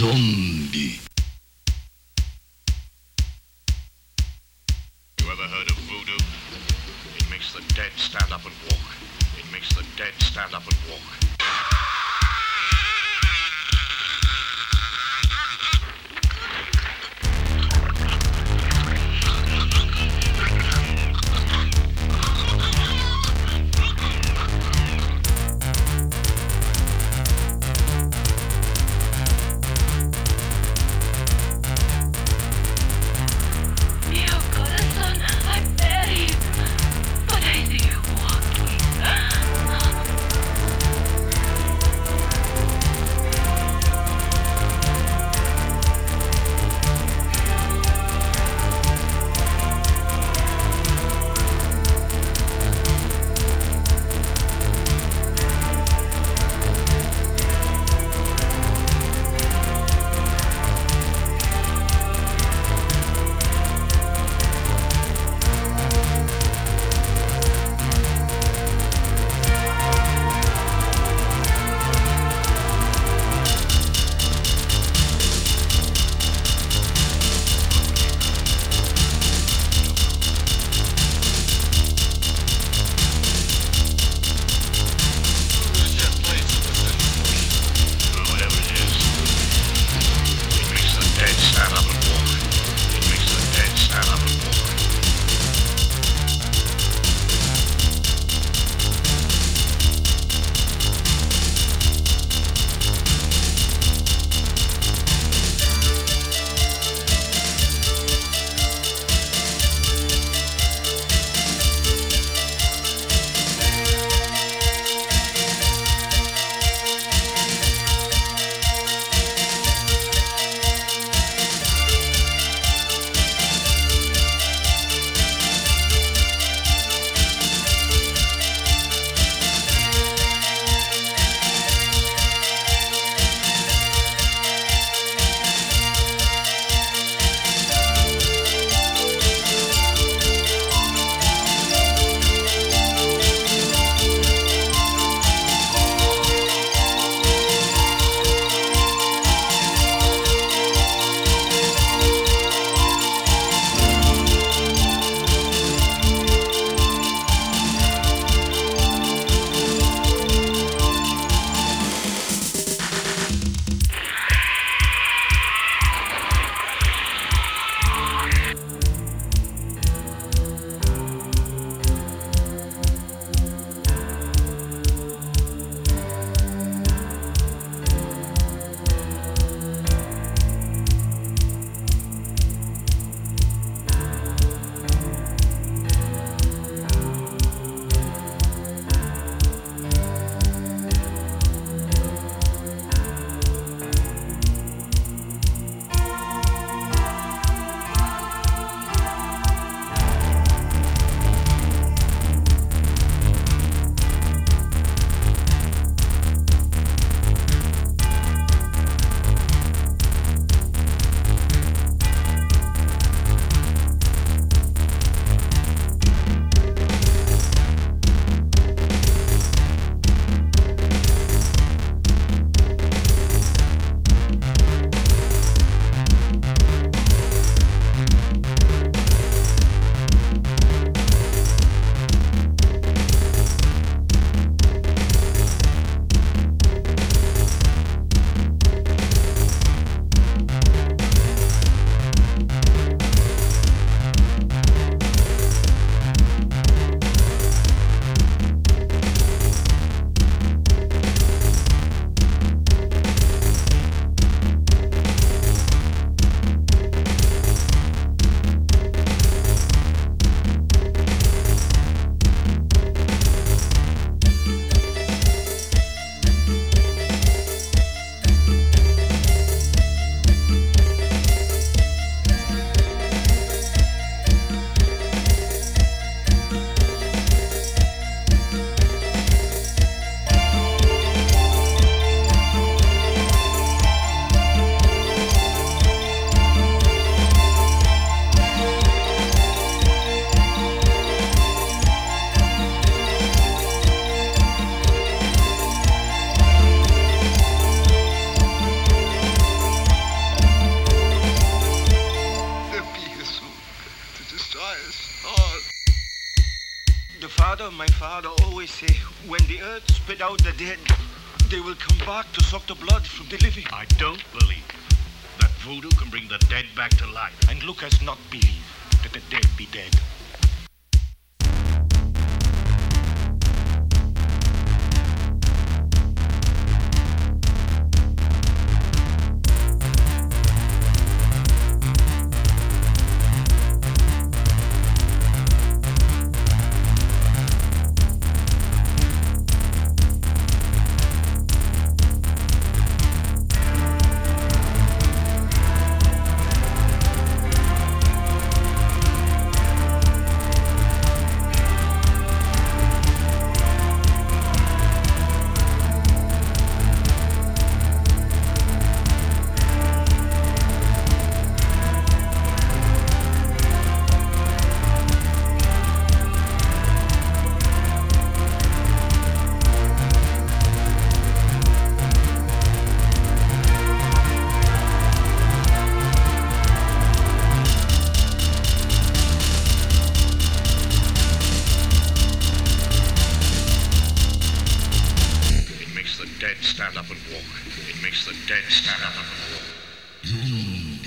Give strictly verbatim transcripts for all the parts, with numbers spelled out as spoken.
Zombie. You ever heard of voodoo? It makes the dead stand up and walk. It makes the dead stand up and walk. father, my father always say, when the earth spit out the dead, they will come back to suck the blood from the living. I don't believe that voodoo can bring the dead back to life. And Lucas not believe that the dead be dead. Stand up and walk. It makes the dead stand up and walk.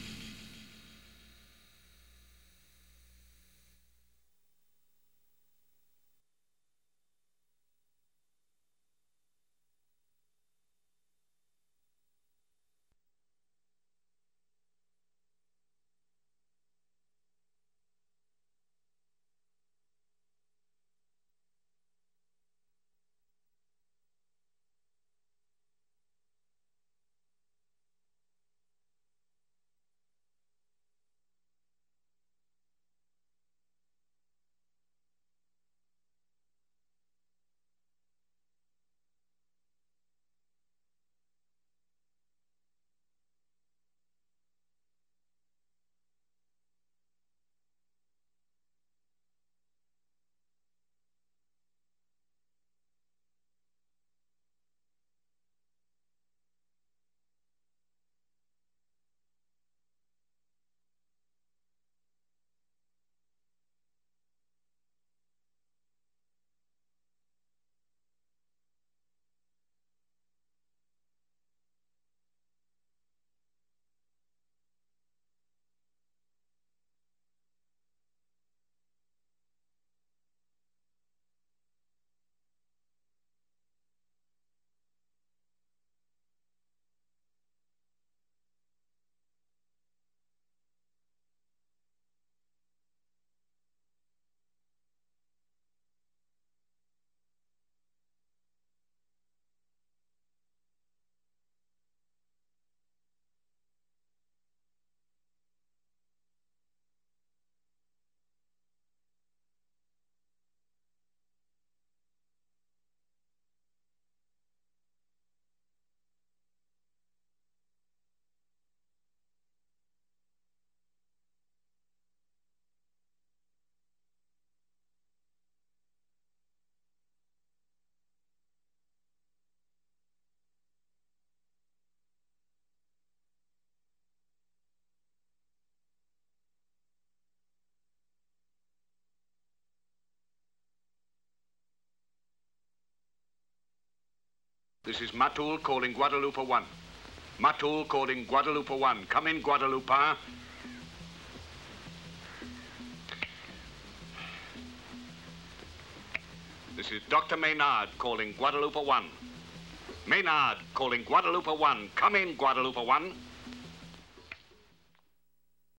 This is Matul calling Guadalupe one. Matul calling Guadalupe one. Come in, Guadalupe. This is Doctor Maynard calling Guadalupe one. Maynard calling Guadalupe one. Come in, Guadalupe one.